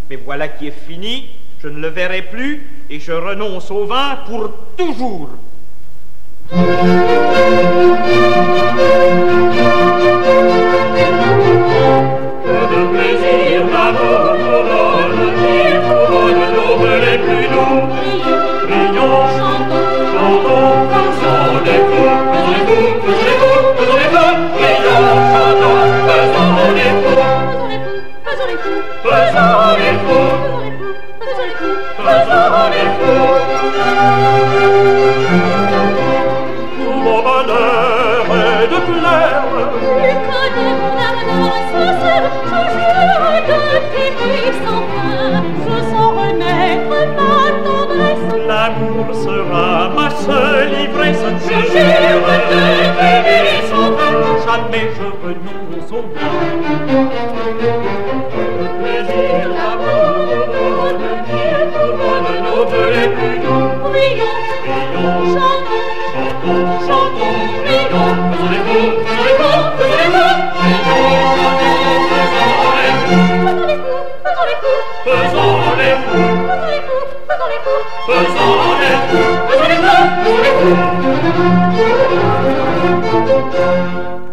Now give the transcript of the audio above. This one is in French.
Mais voilà qui est fini, je ne le verrai plus, et je renonce au vin pour toujours. De plaisir, d'amour, il couronne nos vœux les plus doux. Prions, chantons, faisons les fous, prions, chantons, faisons les fous, faisons les fous, faisons les fous. Tout mon bonheur est de plaire. Tu connais mon ardence, toujours de t'aimer sans fin. Je sens renaître ma tendresse. L'amour sera ma seule ivresse. Je jure de t'aimer sans fin. Jamais je renonce au vin. Le plaisir, l'amour, il couronne nos vœux les plus doux. Prions, chantons, prions, faisons les fous, prions, faisons les fous, faisons les fous.